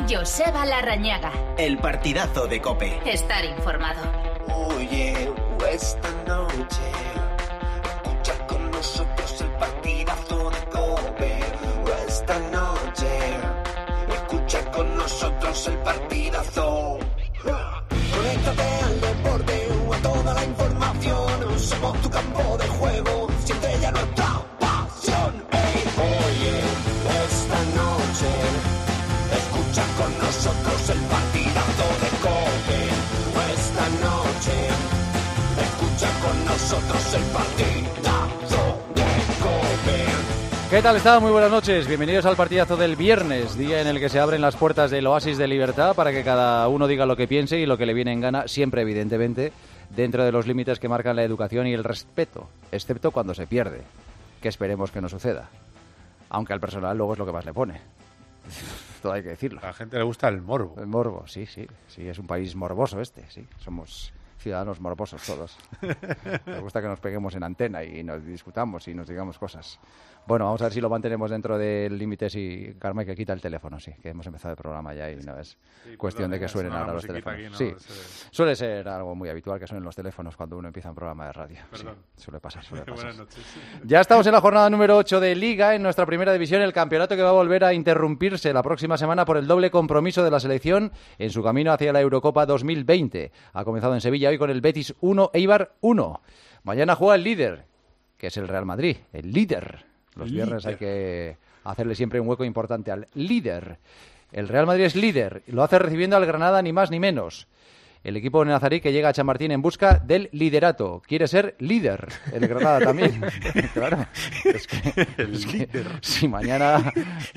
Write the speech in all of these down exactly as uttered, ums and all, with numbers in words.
Joseba Larrañaga. El partidazo de COPE. Estar informado. Oye, esta noche escucha con nosotros el partidazo de COPE. Esta noche escucha con nosotros el partidazo. Conéctate al deporte o a toda la información. Somos tu campo de juego, siente ya nuestra pasión. Hey, oye, esta noche escucha con nosotros el partidazo de COPE. Esta noche escucha con nosotros el partidazo de COPE. ¿Qué tal está? Muy buenas noches. Bienvenidos al partidazo del viernes, día en el que se abren las puertas del oasis de libertad para que cada uno diga lo que piense y lo que le viene en gana, siempre evidentemente dentro de los límites que marcan la educación y el respeto, excepto cuando se pierde, que esperemos que no suceda. Aunque al personal luego es lo que más le pone. Todo hay que decirlo. A la gente le gusta el morbo. El morbo, sí, sí. Sí, es un país morboso este, sí. Somos ciudadanos morbosos todos. Nos gusta que nos peguemos en antena y nos discutamos y nos digamos cosas. Bueno, vamos a ver si lo mantenemos dentro del límite. Si Carmen que quita el teléfono, sí, que hemos empezado el programa ya y no es sí, cuestión perdón, de que suenen ahora los teléfonos. Aquí, ¿no? Sí, se... suele ser algo muy habitual que suenen los teléfonos cuando uno empieza un programa de radio. Perdón. Sí, suele pasar, suele pasar. Buenas noches. Ya estamos en la jornada número ocho de Liga, en nuestra primera división, el campeonato que va a volver a interrumpirse la próxima semana por el doble compromiso de la selección en su camino hacia la Eurocopa dos mil veinte. Ha comenzado en Sevilla hoy con el Betis uno, Eibar uno. Mañana juega el líder, que es el Real Madrid, el líder. Los viernes hay que hacerle siempre un hueco importante al líder. El Real Madrid es líder, lo hace recibiendo al Granada ni más ni menos. El equipo nazarí que llega a Chamartín en busca del liderato. Quiere ser líder, el Granada también. Claro, es que, es que si mañana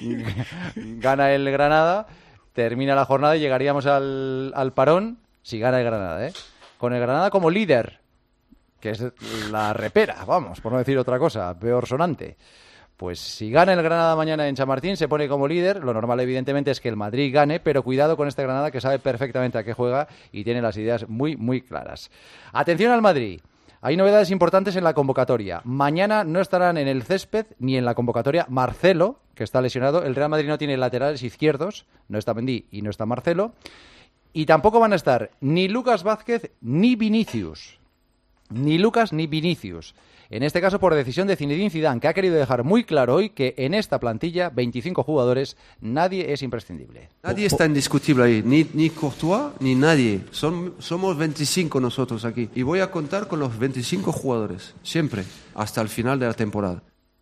gana el Granada, termina la jornada y llegaríamos al, al parón, si gana el Granada, ¿eh? Con el Granada como líder, que es la repera, vamos, por no decir otra cosa, peor sonante. Pues si gana el Granada mañana en Chamartín, se pone como líder. Lo normal, evidentemente, es que el Madrid gane, pero cuidado con este Granada que sabe perfectamente a qué juega y tiene las ideas muy, muy claras. Atención al Madrid. Hay novedades importantes en la convocatoria. Mañana no estarán en el césped ni en la convocatoria Marcelo, que está lesionado. El Real Madrid no tiene laterales izquierdos, no está Mendy y no está Marcelo. Y tampoco van a estar ni Lucas Vázquez ni Vinicius. Ni Lucas ni Vinicius. En este caso por decisión de Zinedine Zidane, que ha querido dejar muy claro hoy que en esta plantilla, veinticinco jugadores, nadie es imprescindible. Nadie está indiscutible ahí, ni, ni Courtois ni nadie. Son, somos veinticinco nosotros aquí. Y voy a contar con los veinticinco jugadores, siempre, hasta el final de la temporada.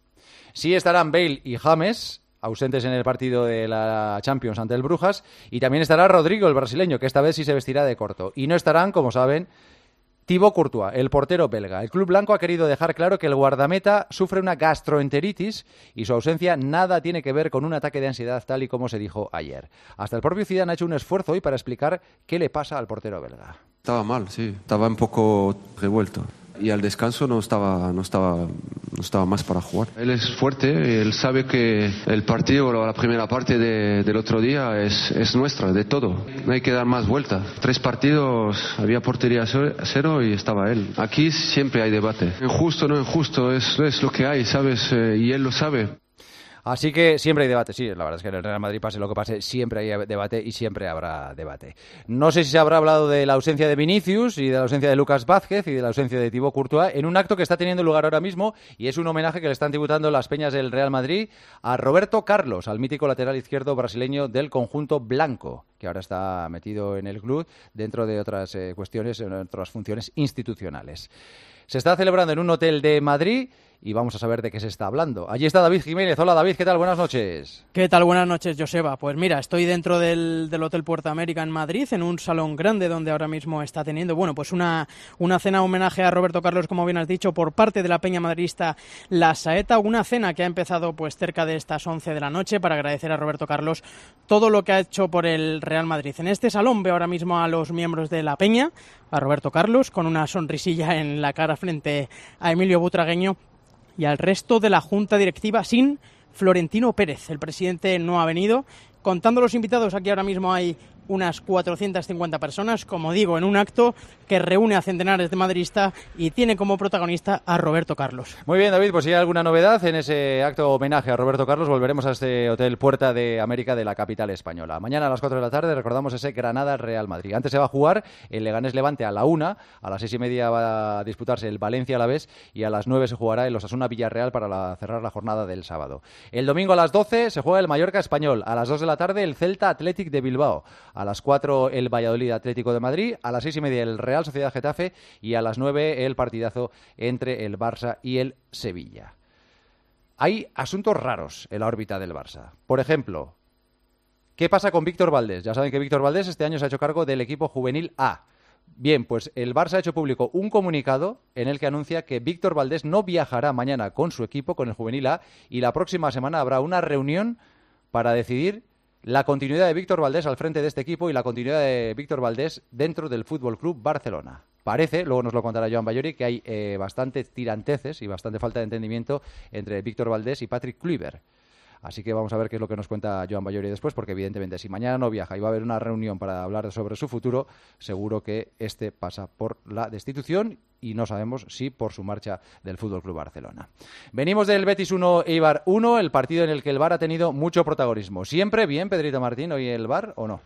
Sí estarán Bale y James, ausentes en el partido de la Champions ante el Brujas, y también estará Rodrigo, el brasileño, que esta vez sí se vestirá de corto. Y no estarán, como saben, Thibaut Courtois, el portero belga. El club blanco ha querido dejar claro que el guardameta sufre una gastroenteritis y su ausencia nada tiene que ver con un ataque de ansiedad tal y como se dijo ayer. Hasta el propio Zidane ha hecho un esfuerzo hoy para explicar qué le pasa al portero belga. Estaba mal, sí. Estaba un poco revuelto. Y al descanso no estaba, no estaba, no estaba más para jugar. Él es fuerte, él sabe que el partido, la primera parte de, del otro día es, es nuestra, de todo. No hay que dar más vueltas. Tres partidos, había portería cero y estaba él. Aquí siempre hay debate. Injusto, no injusto, es, es lo que hay, ¿sabes? Eh, y él lo sabe. Así que siempre hay debate, sí, la verdad es que en el Real Madrid, pase lo que pase, siempre hay debate y siempre habrá debate. No sé si se habrá hablado de la ausencia de Vinicius y de la ausencia de Lucas Vázquez y de la ausencia de Thibaut Courtois en un acto que está teniendo lugar ahora mismo y es un homenaje que le están tributando las peñas del Real Madrid a Roberto Carlos, al mítico lateral izquierdo brasileño del conjunto blanco, que ahora está metido en el club dentro de otras eh, cuestiones, en otras funciones institucionales. Se está celebrando en un hotel de Madrid y vamos a saber de qué se está hablando. Allí está David Jiménez. Hola David, ¿qué tal? Buenas noches. ¿Qué tal? Buenas noches, Joseba. Pues mira, estoy dentro del, del Hotel Puerto América en Madrid, en un salón grande donde ahora mismo está teniendo, bueno, pues una, una cena homenaje a Roberto Carlos, como bien has dicho, por parte de la peña madridista La Saeta, una cena que ha empezado pues cerca de estas once de la noche para agradecer a Roberto Carlos todo lo que ha hecho por el Real Madrid. En este salón veo ahora mismo a los miembros de la peña, a Roberto Carlos con una sonrisilla en la cara frente a Emilio Butragueño y al resto de la junta directiva sin Florentino Pérez. El presidente no ha venido. Contando los invitados, aquí ahora mismo hay unas cuatrocientas cincuenta personas, como digo, en un acto que reúne a centenares de madridistas y tiene como protagonista a Roberto Carlos. Muy bien, David, pues si hay alguna novedad en ese acto homenaje a Roberto Carlos, volveremos a este Hotel Puerta de América de la capital española. Mañana a las cuatro de la tarde recordamos ese Granada-Real Madrid. Antes se va a jugar el Leganés-Levante a la una, a las seis y media va a disputarse el Valencia-Alavés y a las nueve se jugará el Osasuna-Villarreal para la, cerrar la jornada del sábado. El domingo a las doce se juega el Mallorca-Español, a las dos de la tarde el Celta-Athletic de Bilbao, a las cuatro el Valladolid-Atlético de Madrid, a las seis y media el Real Sociedad-Getafe y a las nueve el partidazo entre el Barça y el Sevilla. Hay asuntos raros en la órbita del Barça. Por ejemplo, ¿qué pasa con Víctor Valdés? Ya saben que Víctor Valdés este año se ha hecho cargo del equipo juvenil A. Bien, pues el Barça ha hecho público un comunicado en el que anuncia que Víctor Valdés no viajará mañana con su equipo, con el juvenil A, y la próxima semana habrá una reunión para decidir la continuidad de Víctor Valdés al frente de este equipo y la continuidad de Víctor Valdés dentro del Fútbol Club Barcelona. Parece, luego nos lo contará Joan Ballori, que hay eh, bastantes tiranteces y bastante falta de entendimiento entre Víctor Valdés y Patrick Kluivert. Así que vamos a ver qué es lo que nos cuenta Joan Ballori después, porque evidentemente si mañana no viaja y va a haber una reunión para hablar sobre su futuro, seguro que este pasa por la destitución y no sabemos si por su marcha del F C Barcelona. Venimos del Betis uno, Eibar uno, el partido en el que el V A R ha tenido mucho protagonismo. ¿Siempre bien, Pedrito Martín, hoy el V A R o no?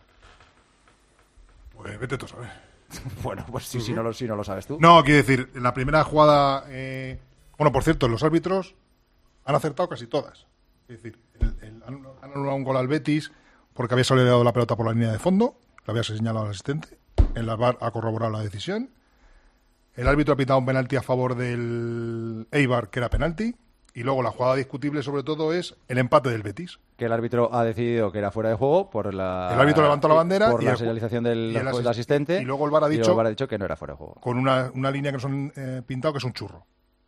Pues vete tú a saber. Bueno, pues sí, uh-huh. si, no lo, si no lo sabes tú. No, quiero decir, en la primera jugada... Eh... Bueno, por cierto, los árbitros han acertado casi todas. Es decir, el, el, han anulado un gol al Betis porque había salido la pelota por la línea de fondo, lo había señalado al asistente, el V A R ha corroborado la decisión, el árbitro ha pitado un penalti a favor del Eibar, que era penalti, y luego la jugada discutible sobre todo es el empate del Betis. Que el árbitro ha decidido que era fuera de juego por la... El árbitro levantó la bandera por y la el, señalización del, el del asistente, y luego el V A R ha dicho, el V A R ha dicho que no era fuera de juego. Con una, una línea que nos han eh, pintado que es un churro.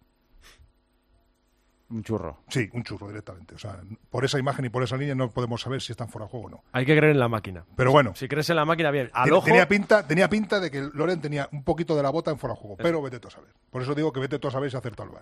Un churro. Sí, un churro directamente. O sea, por esa imagen y por esa línea no podemos saber si están fuera de juego o no. Hay que creer en la máquina. Pero bueno. Si crees en la máquina, bien. Al ten, ojo... tenía, pinta, tenía pinta de que Loren tenía un poquito de la bota en fuera de juego. Eso. Pero vete tú a saber. Por eso digo que vete tú a saber si acertó el V A R.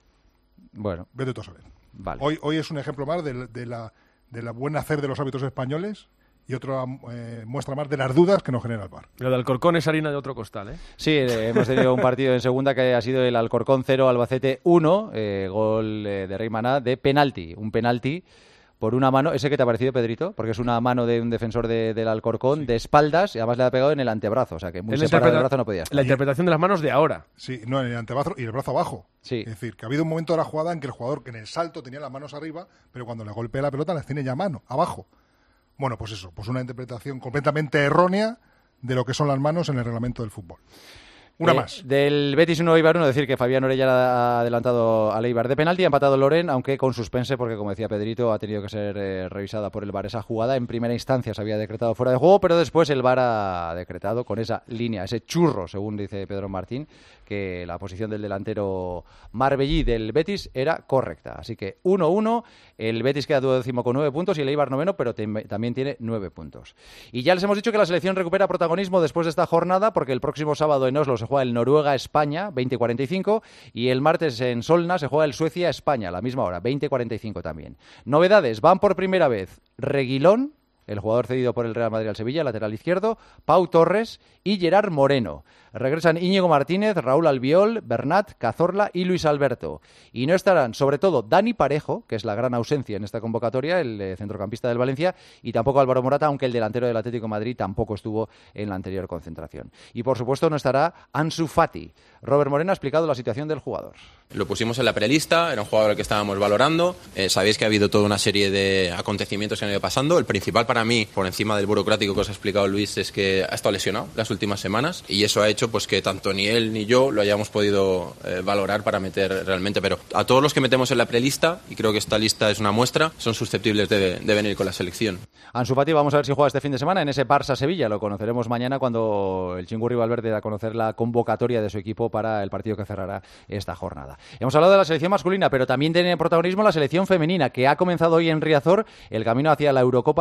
Bueno. Vete tú a saber. Vale. Hoy, hoy es un ejemplo más de, de, la, de la buen hacer de los árbitros españoles y otra eh, muestra más de las dudas que nos genera el V A R. Lo de Alcorcón es harina de otro costal, ¿eh? Sí, eh, hemos tenido un partido en segunda que ha sido el Alcorcón cero, Albacete uno, eh, gol eh, de Rey Maná de penalti. Un penalti por una mano, ¿ese que te ha parecido, Pedrito? Porque es una mano de un defensor de, del Alcorcón, sí. de espaldas, y además le ha pegado en el antebrazo, o sea que muy separado del brazo no podía estar. La interpretación de las manos de ahora. Sí, no, en el antebrazo y el brazo abajo. Sí. Es decir, que ha habido un momento de la jugada en que el jugador, que en el salto tenía las manos arriba, pero cuando le golpea la pelota las tiene ya a mano, abajo. Bueno, pues eso, pues una interpretación completamente errónea de lo que son las manos en el reglamento del fútbol. Una eh, más. Del Betis uno Eibar uno, decir que Fabián Orella ha adelantado al Eibar de penalti, ha empatado Loren, aunque con suspense, porque como decía Pedrito, ha tenido que ser eh, revisada por el V A R esa jugada. En primera instancia se había decretado fuera de juego, pero después el V A R ha decretado con esa línea, ese churro, según dice Pedro Martín, que la posición del delantero Marbellí del Betis era correcta. Así que uno uno, el Betis queda duodécimo con nueve puntos y el Eibar noveno, pero te, también tiene nueve puntos. Y ya les hemos dicho que la selección recupera protagonismo después de esta jornada, porque el próximo sábado en Oslo se juega el Noruega-España, veinte cuarenta y cinco, y el martes en Solna se juega el Suecia-España, a la misma hora, veinte cuarenta y cinco también. Novedades, van por primera vez Reguilón, el jugador cedido por el Real Madrid al Sevilla, lateral izquierdo, Pau Torres y Gerard Moreno. Regresan Íñigo Martínez, Raúl Albiol, Bernat, Cazorla y Luis Alberto. Y no estarán, sobre todo, Dani Parejo, que es la gran ausencia en esta convocatoria, el eh, centrocampista del Valencia, y tampoco Álvaro Morata, aunque el delantero del Atlético de Madrid tampoco estuvo en la anterior concentración. Y, por supuesto, no estará Ansu Fati. Robert Moreno ha explicado la situación del jugador. Lo pusimos en la prelista, era un jugador al que estábamos valorando. Eh, sabéis que ha habido toda una serie de acontecimientos que han ido pasando. El principal para mí, por encima del burocrático que os ha explicado Luis, es que ha estado lesionado las últimas semanas y eso ha hecho pues que tanto ni él ni yo lo hayamos podido eh, valorar para meter realmente. Pero a todos los que metemos en la prelista, y creo que esta lista es una muestra, son susceptibles de, de venir con la selección. Ansu Fati, vamos a ver si juega este fin de semana en ese Barça-Sevilla. Lo conoceremos mañana cuando el Chingurri Valverde da a conocer la convocatoria de su equipo para el partido que cerrará esta jornada. Hemos hablado de la selección masculina, pero también tiene protagonismo la selección femenina, que ha comenzado hoy en Riazor el camino hacia la Eurocopa del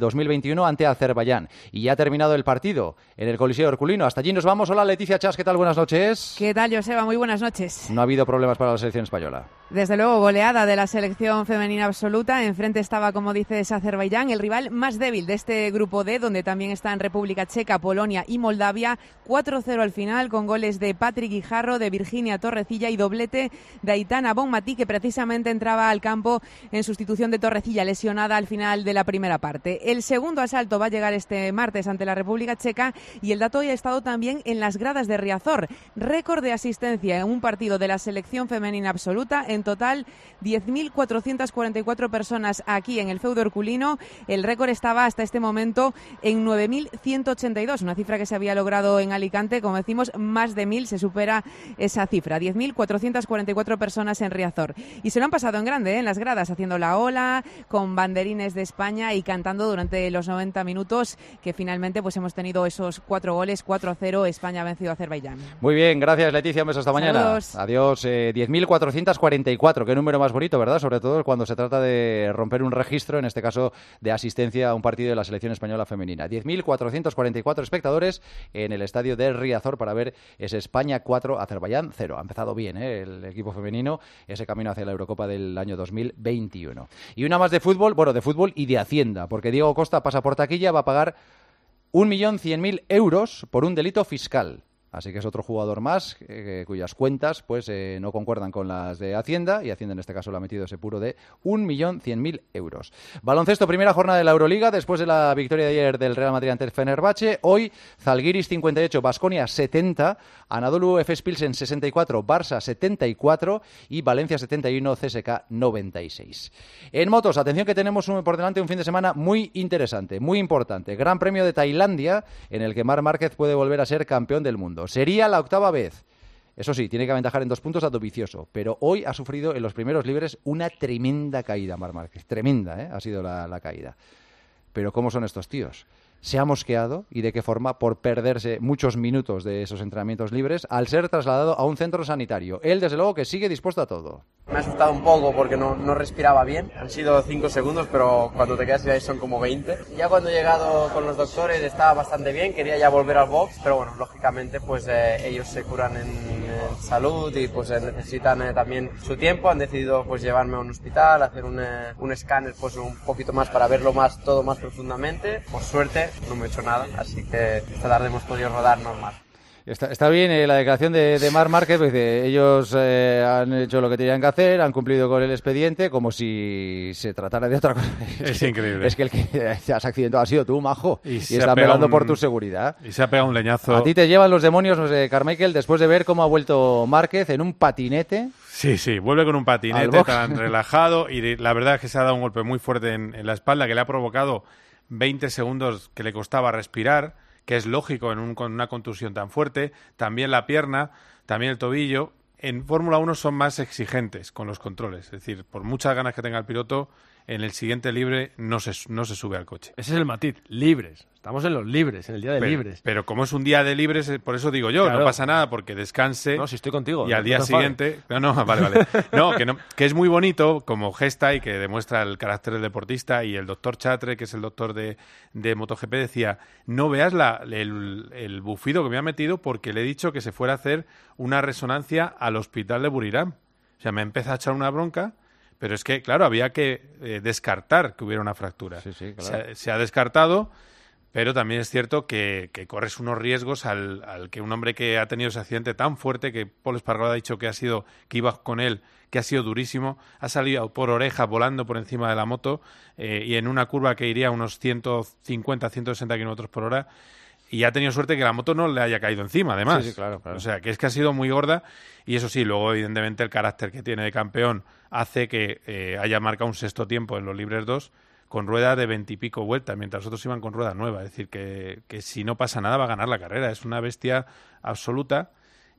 dos mil veintiuno ante Azerbaiyán. Y ya ha terminado el partido en el Coliseo Herculino. Hasta allí nos vamos. Hola, Leticia Chas, ¿qué tal? Buenas noches. ¿Qué tal, Joseba? Muy buenas noches. No ha habido problemas para la selección española. Desde luego, goleada de la selección femenina absoluta. Enfrente estaba, como dices, Azerbaiyán, el rival más débil de este grupo D, donde también están República Checa, Polonia y Moldavia. cuatro cero al final, con goles de Patrick Guijarro, de Virginia Torrecilla y doblete de Aitana Bonmatí, que precisamente entraba al campo en sustitución de Torrecilla, lesionada al final de la primera parte. El segundo asalto va a llegar este martes ante la República Checa, y el dato hoy ha estado también en las gradas de Riazor. Récord de asistencia en un partido de la selección femenina absoluta. En total, diez mil cuatrocientas cuarenta y cuatro personas aquí en el feudo herculino. El récord estaba hasta este momento en nueve mil ciento ochenta y dos, una cifra que se había logrado en Alicante. Como decimos, más de mil, se supera esa cifra. diez mil cuatrocientas cuarenta y cuatro personas en Riazor. Y se lo han pasado en grande, ¿eh? En las gradas, haciendo la ola, con banderines de España y cantando durante los noventa minutos, que finalmente pues hemos tenido esos cuatro goles. Cuatro a cero, España ha vencido a Azerbaiyán. Muy bien, gracias, Leticia, un beso hasta mañana. Saludos. Adiós. eh, diez mil cuatrocientos cuarenta y cuatro, qué número más bonito, ¿verdad? Sobre todo cuando se trata de romper un registro, en este caso de asistencia a un partido de la selección española femenina. diez mil cuatrocientos cuarenta y cuatro espectadores en el estadio de Riazor para ver ese España cuatro, Azerbaiyán cero. Ha empezado bien, ¿eh? El equipo femenino, ese camino hacia la Eurocopa del año dos mil veintiuno. Y una más de fútbol, bueno, de fútbol y de Hacienda, porque Diego Costa pasa por taquilla, va a pagar un millón cien mil euros por un delito fiscal. Así que es otro jugador más eh, cuyas cuentas pues eh, no concuerdan con las de Hacienda, y Hacienda en este caso le ha metido ese puro de un millón cien mil euros. Baloncesto, primera jornada de la Euroliga, después de la victoria de ayer del Real Madrid ante el Fenerbahce. Hoy Zalgiris cincuenta y ocho, Baskonia setenta, Anadolu Efes Pilsen sesenta y cuatro, Barça setenta y cuatro y Valencia setenta y uno, C S K noventa y seis. En motos, atención que tenemos un, por delante un fin de semana muy interesante, muy importante. Gran Premio de Tailandia, en el que Marc Márquez puede volver a ser campeón del mundo. Sería la octava vez. Eso sí, tiene que aventajar en dos puntos a Dovizioso, pero hoy ha sufrido en los primeros libres una tremenda caída, Marc Márquez. Tremenda, ¿eh? Ha sido la, la caída. Pero ¿cómo son estos tíos? Se ha mosqueado, y de qué forma, por perderse muchos minutos de esos entrenamientos libres al ser trasladado a un centro sanitario. Él, desde luego, que sigue dispuesto a todo. Me ha asustado un poco porque no, no respiraba bien. Han sido cinco segundos, pero cuando te quedas ahí son como veinte. Ya cuando he llegado con los doctores estaba bastante bien, quería ya volver al box, pero bueno, lógicamente pues eh, ellos se curan en, en salud y pues eh, necesitan eh, también su tiempo. Han decidido pues llevarme a un hospital, hacer un, eh, un escáner pues un poquito más para verlo más todo más profundamente. Por suerte no me he hecho nada, así que esta tarde hemos podido rodar normal. Está, está bien eh, la declaración de, de Marc Márquez, pues dice, ellos eh, han hecho lo que tenían que hacer, han cumplido con el expediente, como si se tratara de otra cosa. Es, es increíble. Es que el que te has accidentado ha sido tú, majo, y, y están velando un... por tu seguridad. Y se ha pegado un leñazo. A ti te llevan los demonios, no sé, Carmichael, después de ver cómo ha vuelto Márquez en un patinete. Sí, sí, vuelve con un patinete tan relajado, y la verdad es que se ha dado un golpe muy fuerte en, en la espalda que le ha provocado veinte segundos que le costaba respirar, que es lógico en un, con una contusión tan fuerte. También la pierna, también el tobillo. En Fórmula uno son más exigentes con los controles. Es decir, por muchas ganas que tenga el piloto, en el siguiente libre no se, no se sube al coche. Ese es el matiz, libres. Estamos en los libres, en el día de pero, libres. Pero como es un día de libres, por eso digo yo, claro. No pasa nada, porque descanse. No, si estoy contigo. Y al no día siguiente... No, no, vale, vale. No que, no, que es muy bonito como gesta y que demuestra el carácter del deportista. Y el doctor Chatre, que es el doctor de, de MotoGP, decía, no veas la, el, el bufido que me ha metido porque le he dicho que se fuera a hacer una resonancia al hospital de Buriram. O sea, me empieza a echar una bronca... Pero es que, claro, había que eh, descartar que hubiera una fractura. Sí, sí, claro. se, ha, se ha descartado, pero también es cierto que, que corres unos riesgos al, al que un hombre que ha tenido ese accidente tan fuerte, que Pol Espargaró ha dicho que ha sido, que iba con él, que ha sido durísimo, ha salido por oreja volando por encima de la moto eh, y en una curva que iría a unos ciento cincuenta, ciento sesenta kilómetros por hora. Y ha tenido suerte que la moto no le haya caído encima, además. Sí, sí, claro, claro. O sea, que es que ha sido muy gorda. Y eso sí, luego, evidentemente, el carácter que tiene de campeón hace que eh, haya marcado un sexto tiempo en los libres dos con rueda de veintipico vueltas, mientras otros iban con rueda nueva. Es decir, que, que si no pasa nada va a ganar la carrera. Es una bestia absoluta.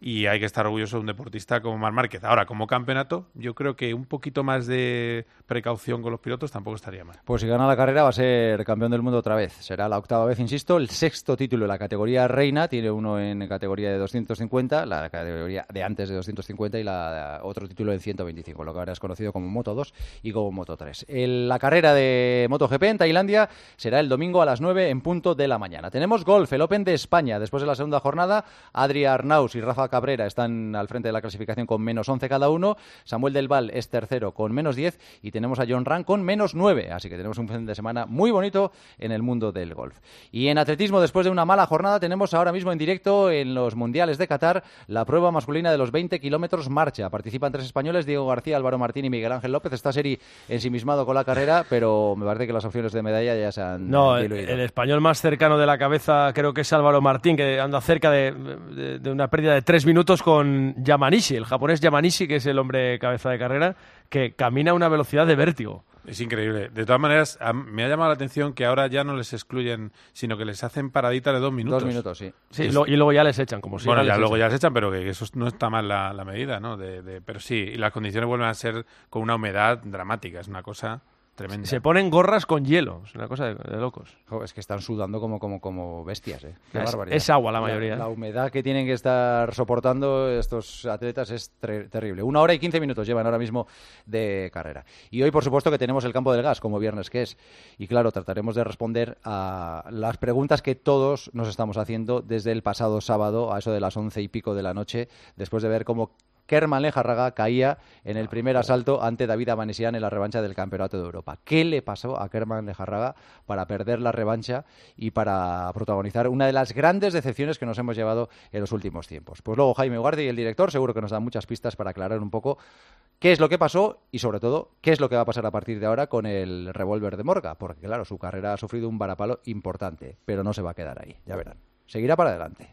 y hay que estar orgulloso de un deportista como Marc Márquez. Ahora, como campeonato, yo creo que un poquito más de precaución con los pilotos tampoco estaría mal. Pues si gana la carrera va a ser campeón del mundo otra vez. Será la octava vez, insisto, el sexto título en la categoría reina. Tiene uno en categoría de doscientos cincuenta, la categoría de antes de doscientos cincuenta y la otro título en ciento veinticinco, lo que ahora es conocido como Moto dos y como Moto tres. El, la carrera de MotoGP en Tailandia será el domingo a las nueve en punto de la mañana. Tenemos golf, el Open de España. Después de la segunda jornada, Adri Arnaus y Rafa Cabrera están al frente de la clasificación con menos once cada uno. Samuel Del Val es tercero con menos diez y tenemos a John Ram con menos nueve. Así que tenemos un fin de semana muy bonito en el mundo del golf. Y en atletismo, después de una mala jornada, tenemos ahora mismo en directo en los Mundiales de Qatar la prueba masculina de los veinte kilómetros marcha. Participan tres españoles, Diego García, Álvaro Martín y Miguel Ángel López. Está Seri ensimismado con la carrera, pero me parece que las opciones de medalla ya se han No, diluido. El, el español más cercano de la cabeza creo que es Álvaro Martín, que anda cerca de, de, de una pérdida de tres minutos con Yamanishi, el japonés Yamanishi, que es el hombre cabeza de carrera, que camina a una velocidad de vértigo. Es increíble. De todas maneras, a, me ha llamado la atención que ahora ya no les excluyen, sino que les hacen paradita de dos minutos. Dos minutos, sí. Sí, es, lo, y luego ya les echan, como si Bueno, ya les luego echan. ya les echan, pero que eso no está mal la, la medida, ¿no? De, de, pero sí, y las condiciones vuelven a ser con una humedad dramática, es una cosa tremenda. Se ponen gorras con hielo, es una cosa de, de locos. Jo, es que están sudando como, como, como bestias, ¿eh? Qué es, barbaridad. es agua la mayoría. La, la humedad que tienen que estar soportando estos atletas es tre- terrible. Una hora y quince minutos llevan ahora mismo de carrera. Y hoy, por supuesto, que tenemos el campo del gas, como viernes que es. Y claro, trataremos de responder a las preguntas que todos nos estamos haciendo desde el pasado sábado, a eso de las once y pico de la noche, después de ver cómo Kerman Lejarraga caía en el primer asalto ante David Avanesian en la revancha del Campeonato de Europa. ¿Qué le pasó a Kerman Lejarraga para perder la revancha y para protagonizar una de las grandes decepciones que nos hemos llevado en los últimos tiempos? Pues luego Jaime Ugarte y el director seguro que nos dan muchas pistas para aclarar un poco qué es lo que pasó y, sobre todo, qué es lo que va a pasar a partir de ahora con el revólver de Morga, porque, claro, su carrera ha sufrido un varapalo importante, pero no se va a quedar ahí, ya verán. Seguirá para adelante.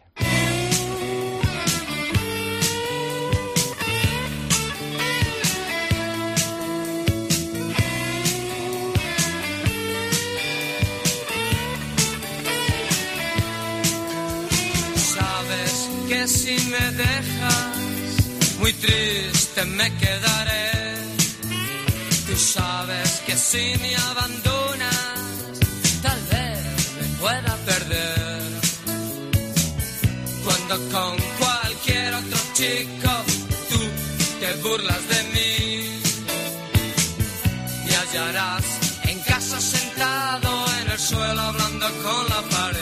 Que si me dejas muy triste me quedaré. Tú sabes que si me abandonas tal vez me pueda perder. Cuando con cualquier otro chico tú te burlas de mí, me hallarás en casa sentado en el suelo hablando con la pared.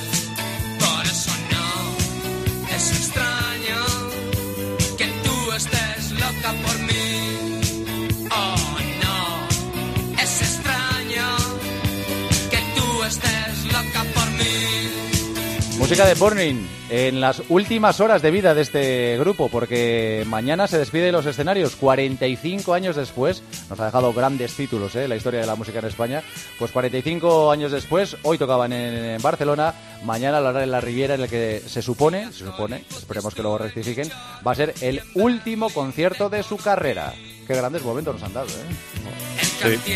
Es extraño que tú estés loca por mí. Oh, no. Es extraño que tú estés loca por mí. Música de Burning en las últimas horas de vida de este grupo, porque mañana se despide de los escenarios cuarenta y cinco años después. Nos ha dejado grandes títulos, ¿eh? La historia de la música en España. Pues cuarenta y cinco años después, hoy tocaban en Barcelona, mañana lo harán en la Riviera, en el que se supone, se supone, esperemos que luego rectifiquen, va a ser el último concierto de su carrera. Qué grandes momentos nos han dado, ¿eh? Sí.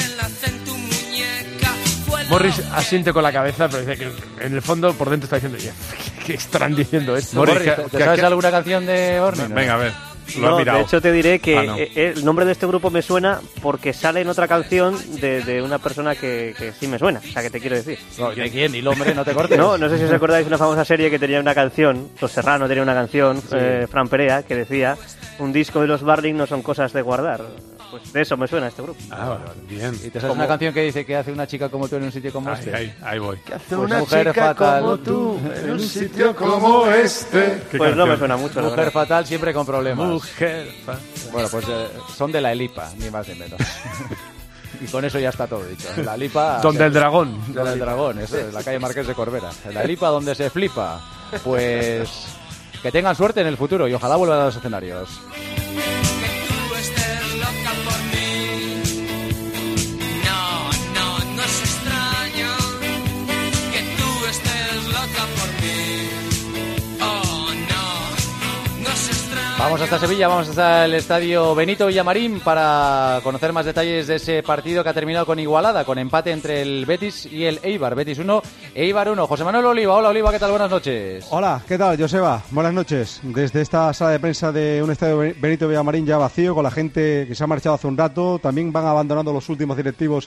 Morris asiente con la cabeza, pero dice que en el fondo, por dentro está diciendo, ¿qué estarán diciendo esto? Morris, ¿te, te sabes que, alguna canción de Orne? No? Venga, a ver. Lo no, has mirado. De hecho te diré que ah, no. el nombre de este grupo me suena porque sale en otra canción de, de una persona que, que sí me suena, o sea, que te quiero decir. No, ¿de quién? Dilo, hombre, no te cortes. No, no sé si os acordáis de una famosa serie que tenía una canción, Los Serrano tenía una canción, sí. eh, Fran Perea, que decía, un disco de los Barling no son cosas de guardar. Pues de eso me suena este grupo. Ah, bien. ¿Y te sabes una canción que dice que hace una chica como tú en un sitio como ahí, este? Ahí, ahí voy. ¿Qué hace pues una mujer chica fatal como tú en un sitio como este? Pues canción? no me suena mucho. Mujer fatal siempre con problemas. Mujer fatal. Bueno, pues eh, son de la Elipa, ni más ni menos. Y con eso ya está todo dicho. En la Elipa... Donde el dragón. Donde el dragón, eso es, la calle Marqués de Corbera. En la Elipa donde se flipa. Pues que tengan suerte en el futuro y ojalá vuelvan a los escenarios. Vamos hasta Sevilla, vamos hasta el estadio Benito Villamarín para conocer más detalles de ese partido que ha terminado con igualada, con empate entre el Betis y el Eibar. Betis uno, Eibar uno. José Manuel Oliva, hola Oliva, ¿qué tal? Buenas noches. Hola, ¿qué tal, Joseba? Buenas noches. Desde esta sala de prensa de un estadio Benito Villamarín ya vacío, con la gente que se ha marchado hace un rato, también van abandonando los últimos directivos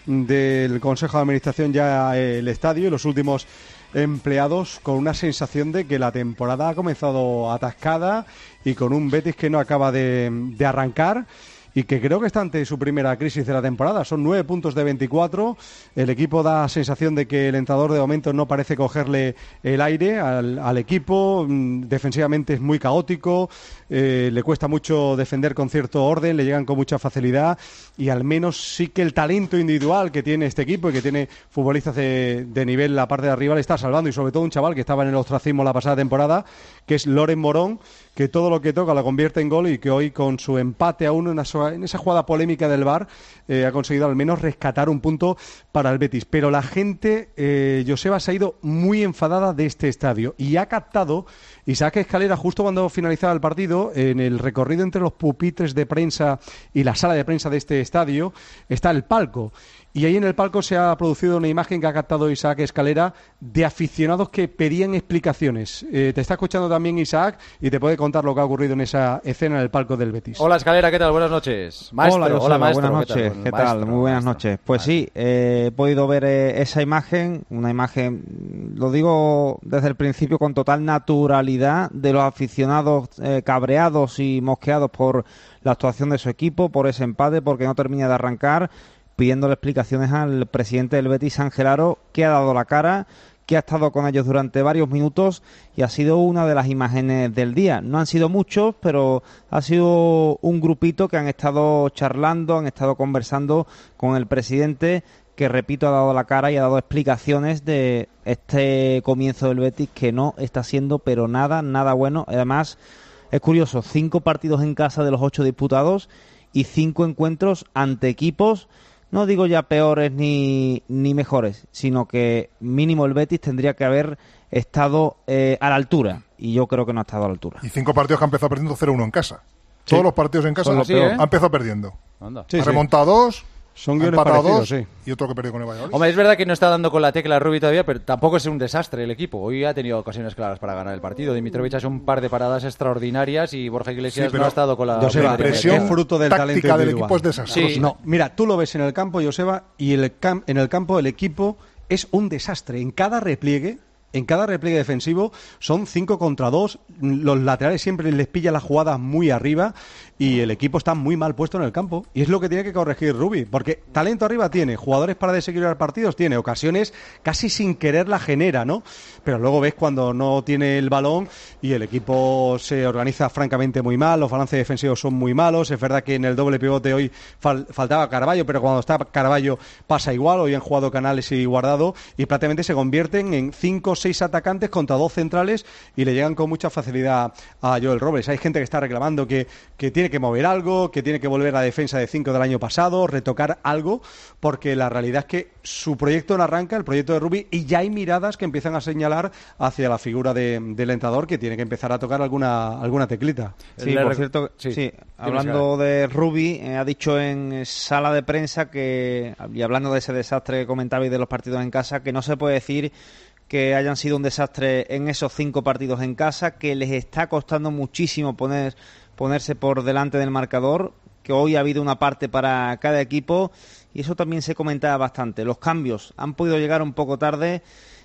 del Consejo de Administración ya el estadio y los últimos empleados, con una sensación de que la temporada ha comenzado atascada y con un Betis que no acaba de, de arrancar y que creo que está ante su primera crisis de la temporada. Son nueve puntos de veinticuatro. El equipo da sensación de que el entrenador de momento no parece cogerle el aire al, al equipo. Defensivamente es muy caótico, eh, le cuesta mucho defender con cierto orden, le llegan con mucha facilidad y al menos sí que el talento individual que tiene este equipo y que tiene futbolistas de, de nivel la parte de arriba le está salvando, y sobre todo un chaval que estaba en el ostracismo la pasada temporada, que es Loren Morón, que todo lo que toca lo convierte en gol y que hoy con su empate a uno en esa, en esa jugada polémica del V A R eh, ha conseguido al menos rescatar un punto para el Betis. Pero la gente, eh, Joseba, se ha ido muy enfadada de este estadio y ha captado Isaac Escalera justo cuando finalizaba el partido, en el recorrido entre los pupitres de prensa y la sala de prensa de este estadio está el palco. Y ahí en el palco se ha producido una imagen que ha captado Isaac Escalera de aficionados que pedían explicaciones. Eh, te está escuchando también Isaac y te puede contar lo que ha ocurrido en esa escena en el palco del Betis. Hola Escalera, ¿qué tal? Buenas noches. Maestro, hola, hola maestro. Buenas noches, ¿qué tal? ¿Qué tal? Maestro, Muy buenas maestro. noches. Pues sí, eh, he podido ver eh, esa imagen, una imagen, lo digo desde el principio con total naturalidad, de los aficionados eh, cabreados y mosqueados por la actuación de su equipo, por ese empate, porque no termina de arrancar, pidiéndole explicaciones al presidente del Betis, Ángel Aro, que ha dado la cara, que ha estado con ellos durante varios minutos y ha sido una de las imágenes del día. No han sido muchos, pero ha sido un grupito que han estado charlando, han estado conversando con el presidente, que, repito, ha dado la cara y ha dado explicaciones de este comienzo del Betis, que no está siendo pero nada, nada bueno. Además, es curioso, cinco partidos en casa de los ocho disputados y cinco encuentros ante equipos, no digo ya peores ni, ni mejores, sino que mínimo el Betis tendría que haber estado eh, a la altura, y yo creo que no ha estado a la altura. Y cinco partidos que han empezado perdiendo cero uno en casa. Sí. Todos los partidos en casa Sí, ¿eh? han empezado perdiendo. Anda. Ha remontado dos, Son ha guiones empatado parecidos, dos sí. y otro que perdió con el Valladolid. Hombre, es verdad que no está dando con la tecla Rubi todavía, pero tampoco es un desastre el equipo. Hoy ha tenido ocasiones claras para ganar el partido. Dimitrovic ha hecho un par de paradas extraordinarias y Borja Iglesias Sí, pero no ha estado con la... Joseba, la presión presión fruto del táctica talento del individual. equipo es desastrosa. Sí. No, mira, tú lo ves en el campo, Joseba, y el cam- en el campo el equipo es un desastre. En cada repliegue, en cada repliegue defensivo son cinco contra dos. Los laterales siempre les pilla las jugadas muy arriba y el equipo está muy mal puesto en el campo. Y es lo que tiene que corregir Rubi, porque talento arriba tiene, jugadores para desequilibrar partidos tiene, ocasiones casi sin querer la genera, ¿no? Pero luego ves cuando no tiene el balón y el equipo se organiza francamente muy mal, los balances defensivos son muy malos. Es verdad que en el doble pivote hoy fal- faltaba Carballo, pero cuando está Carballo pasa igual. Hoy han jugado Canales y Guardado y prácticamente se convierten en cinco o seis atacantes contra dos centrales y le llegan con mucha facilidad a Joel Robles. Hay gente que está reclamando que, que tiene que mover algo, que tiene que volver a la defensa de cinco del año pasado, retocar algo, porque la realidad es que su proyecto no arranca, el proyecto de Rubi, y ya hay miradas que empiezan a señalar hacia la figura de, del entrenador, que tiene que empezar a tocar alguna alguna teclita. Sí, Le por rec- cierto, sí. sí, Dime, hablando de Rubi, eh, ha dicho en sala de prensa que, y hablando de ese desastre que comentabais de los partidos en casa, que no se puede decir que hayan sido un desastre en esos cinco partidos en casa, que les está costando muchísimo poner ponerse por delante del marcador, que hoy ha habido una parte para cada equipo, y eso también se comentaba bastante. Los cambios han podido llegar un poco tarde,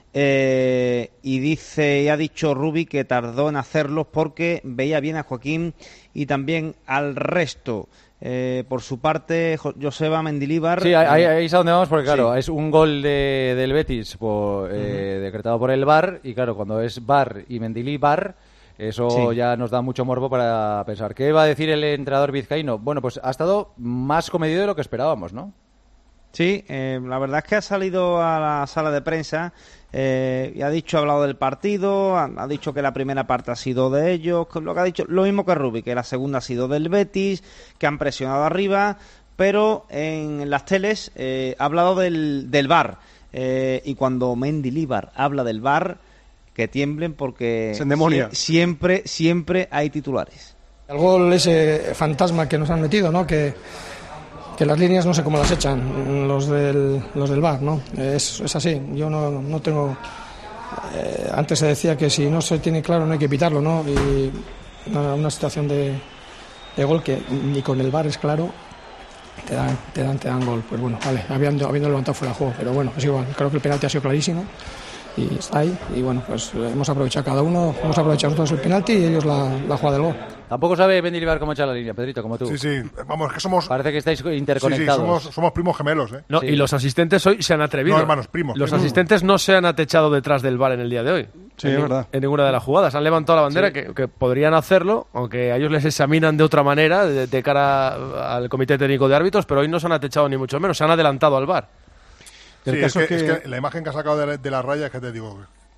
eh, y dice y ha dicho Rubi que tardó en hacerlos porque veía bien a Joaquín y también al resto. Eh, por su parte, Jo- Joseba Mendilibar... Sí, ahí, ahí es a donde vamos, porque claro, Sí. es un gol de, del Betis por, eh, decretado por el V A R, y claro, cuando es V A R y Mendilibar, eso Sí. ya nos da mucho morbo para pensar. ¿Qué va a decir el entrenador vizcaíno? Bueno, pues ha estado más comedido de lo que esperábamos, ¿no? Sí, eh, la verdad es que ha salido a la sala de prensa eh, y ha dicho, ha hablado del partido, ha, ha dicho que la primera parte ha sido de ellos, que lo que ha dicho, lo mismo que Rubi, que la segunda ha sido del Betis, que han presionado arriba, pero en las teles eh, ha hablado del, del V A R, eh, y cuando Mendilibar habla del V A R, que tiemblen porque Se endemonia. sie- siempre, siempre hay titulares. El gol ese fantasma que nos han metido, ¿no? Que, que las líneas no sé cómo las echan los del, los del V A R, ¿no? Es, es así, yo no, no tengo... Eh, antes se decía que si no se tiene claro no hay que pitarlo, ¿no? Y una, una situación de, de gol que ni con el V A R es claro, te dan, te dan, te dan gol. Pues bueno, vale, habiendo, habiendo levantado fuera de juego, pero bueno, es igual, creo que el penalti ha sido clarísimo y está ahí, y bueno, pues hemos aprovechado cada uno, hemos aprovechado nosotros el penalti y ellos la, la jugada del gol. Tampoco sabe Mendilibar cómo echar la línea, Pedrito, como tú. Sí, sí, vamos, que somos... Parece que estáis interconectados. Sí, sí, somos, somos primos gemelos, ¿eh? No, Sí. Y los asistentes hoy se han atrevido. No, hermanos, primos. Los primos. asistentes no se han atechado detrás del V A R en el día de hoy. Sí, en, es verdad. En ninguna de las jugadas. Han levantado la bandera Sí. que, que podrían hacerlo, aunque a ellos les examinan de otra manera, de, de cara al Comité Técnico de Árbitros, pero hoy no se han atechado ni mucho menos. Se han adelantado al V A R. Sí, El es, caso que, es que- es que la imagen que ha sacado de, de la raya es que te digo...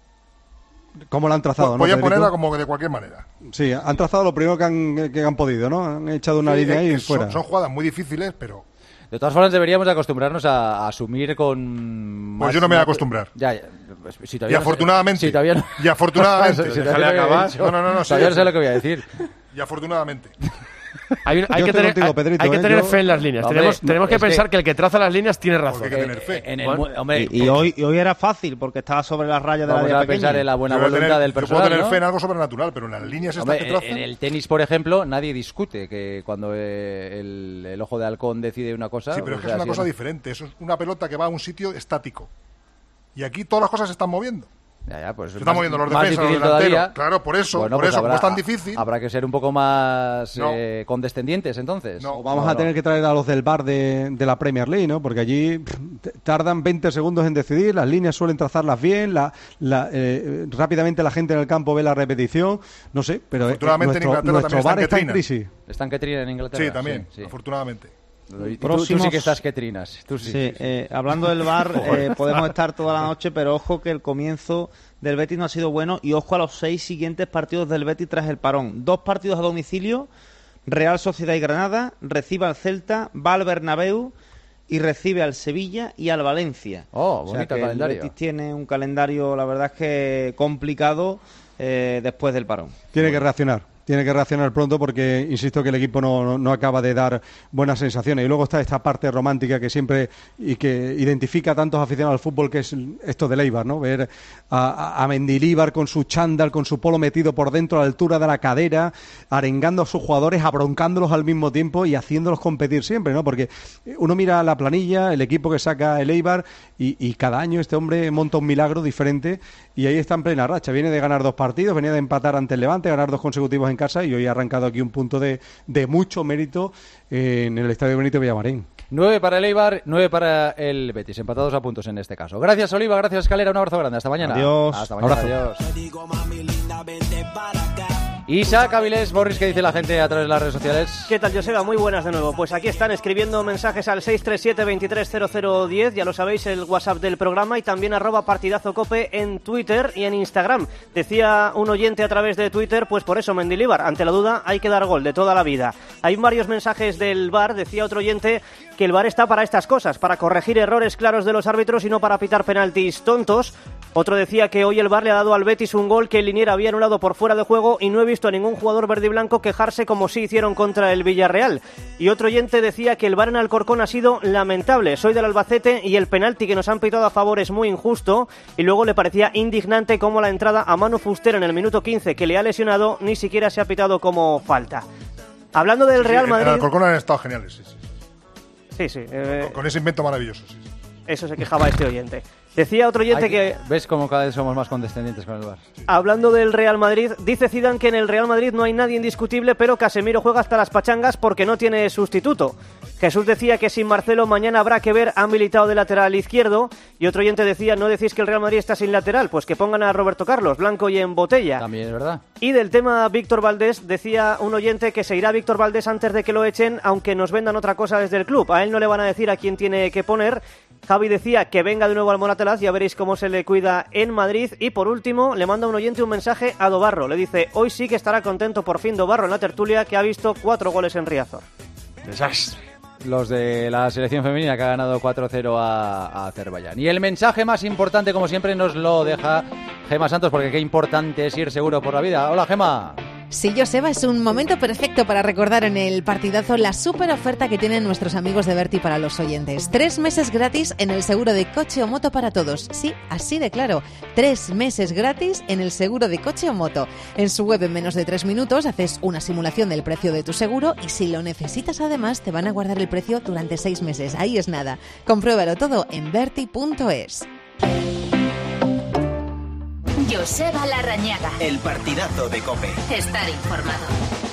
¿Cómo la han trazado? ¿no, Podía Pedrito? ponerla como que de cualquier manera. Sí, han trazado lo primero que han, que han podido, ¿no? Han echado una Sí, línea es ahí que y fuera. Son, son jugadas muy difíciles, pero... De todas formas, deberíamos de acostumbrarnos a, a asumir con... Pues más- yo no me voy a más- acostumbrar. Ya, ya. Pues, si Y todavía no sé- afortunadamente. si todavía no- Y afortunadamente. Si todavía Déjale no lo he acabar. dicho. No, no, no, no, Todavía sí, no sé sí. lo que voy a decir. Y afortunadamente. Hay, un- hay Yo que estoy tener, contigo, hay- Pedrito, hay que ¿eh? tener Yo- fe en las líneas. Hombre, tenemos tenemos que es que- pensar que el que traza las líneas tiene razón. Porque hay que tener fe. En el, Bueno, mu- hombre, Y, y hoy, y hoy era fácil porque estaba sobre las rayas de vamos la a área pensar pequeña. en la buena Yo voy a voluntad tener- del yo puedo personal, tener ¿no? fe en algo sobrenatural, pero en las líneas estas Hombre, que trazan... en el tenis, por ejemplo, nadie discute que cuando eh, el, el ojo de halcón decide una cosa... Sí, pero es o que sea, es una si cosa no- diferente. Eso es una pelota que va a un sitio estático. Y aquí todas las cosas se están moviendo. Ya, ya, pues Se más- están moviendo los más defensas, los difícil delanteros. todavía. Claro, por eso, Bueno, por pues eso, como habrá- es tan difícil... Habrá que ser un poco más No. eh, condescendientes, entonces. No. O vamos No, a no. tener que traer a los del V A R de, de la Premier League, ¿no? Porque allí pff, t- tardan veinte segundos en decidir, las líneas suelen trazarlas bien, la, la, eh, rápidamente la gente en el campo ve la repetición, no sé, pero eh, Afortunadamente en nuestro, Inglaterra nuestro también V A R están está en que crisis. Están que trinan en Inglaterra. Sí, también, sí, sí. afortunadamente. Y tú- tú, tú Próximos- sí que estás que trinas. Tú sí. Sí, eh, hablando del V A R, eh, podemos estar toda la noche, pero ojo que el comienzo del Betis no ha sido bueno y ojo a los seis siguientes partidos del Betis tras el parón. Dos partidos a domicilio, Real Sociedad y Granada, recibe al Celta, va al Bernabéu y recibe al Sevilla y al Valencia. Oh, O sea bonito que el calendario. El Betis tiene un calendario, la verdad es que complicado eh, después del parón. Tiene que reaccionar. Tiene que reaccionar pronto porque, insisto, que el equipo no, no, no acaba de dar buenas sensaciones. Y luego está esta parte romántica que siempre y que identifica a tantos aficionados al fútbol, que es esto de Eibar, ¿no? Ver a, a, a Mendilibar con su chándal, con su polo metido por dentro a la altura de la cadera, arengando a sus jugadores, abroncándolos al mismo tiempo y haciéndolos competir siempre, ¿no? Porque uno mira la planilla, el equipo que saca el Eibar y, y cada año este hombre monta un milagro diferente y ahí está en plena racha. Viene de ganar dos partidos, venía de empatar ante el Levante, ganar dos consecutivos en casa y hoy ha arrancado aquí un punto de, de mucho mérito eh, en el Estadio Benito Villamarín. Nueve para el Eibar, nueve para el Betis, empatados a puntos en este caso. Gracias, Oliva, gracias, Escalera, un abrazo grande. Hasta mañana. Adiós. Hasta mañana, adiós. Isaac Avilés, Morris, ¿qué dice la gente a través de las redes sociales? ¿Qué tal, Joseba? Muy buenas de nuevo. Pues aquí están escribiendo mensajes al seis tres siete, veintitrés cero cero diez, ya lo sabéis, el WhatsApp del programa, y también arroba partidazo cope en Twitter y en Instagram. Decía un oyente a través de Twitter, pues por eso, Mendilibar, ante la duda hay que dar gol de toda la vida. Hay varios mensajes del V A R, decía otro oyente que el V A R está para estas cosas, para corregir errores claros de los árbitros y no para pitar penaltis tontos. Otro decía que hoy el V A R le ha dado al Betis un gol que el linier había anulado por fuera de juego y no he visto a ningún jugador verde y blanco quejarse como sí hicieron contra el Villarreal. Y otro oyente decía que el V A R en Alcorcón ha sido lamentable. Soy del Albacete y el penalti que nos han pitado a favor es muy injusto. Y luego le parecía indignante como la entrada a Manu Fuster en el minuto quince que le ha lesionado ni siquiera se ha pitado como falta. Hablando del Sí, Real en- Madrid... En Alcorcón han estado geniales, sí, sí. Sí, sí. eh, Con, con ese invento maravilloso, sí, sí. Eso se quejaba este oyente. Decía otro oyente Hay que... ¿Ves cómo cada vez somos más condescendientes con el V A R? Hablando del Real Madrid, dice Zidane que en el Real Madrid no hay nadie indiscutible, pero Casemiro juega hasta las pachangas porque no tiene sustituto. Jesús decía que sin Marcelo mañana habrá que ver a Militao de lateral izquierdo. Y otro oyente decía, ¿no decís que el Real Madrid está sin lateral? Pues que pongan a Roberto Carlos, blanco y en botella. También es verdad. Y del tema Víctor Valdés, decía un oyente que se irá Víctor Valdés antes de que lo echen, aunque nos vendan otra cosa desde el club. A él no le van a decir a quién tiene que poner. Javi decía que venga de nuevo al Moratalaz, ya veréis cómo se le cuida en Madrid. Y por último, le manda un oyente un mensaje a Dobarro. Le dice, hoy sí que estará contento por fin Dobarro en la tertulia, que ha visto cuatro goles en Riazor. Desastre. Los de la selección femenina que ha ganado cuatro cero a, a Azerbaiyán. Y el mensaje más importante, como siempre, nos lo deja Gema Santos, porque qué importante es ir seguro por la vida. Hola, Gema. Sí, Joseba, es un momento perfecto para recordar en el partidazo la súper oferta que tienen nuestros amigos de Berti para los oyentes. Tres meses gratis en el seguro de coche o moto para todos. Sí, así de claro. Tres meses gratis en el seguro de coche o moto. En su web en menos de tres minutos haces una simulación del precio de tu seguro y si lo necesitas además te van a guardar el precio durante seis meses. Ahí es nada. Compruébalo todo en berti punto es. Joseba Larrañaga. El partidazo de COPE. Estar informado.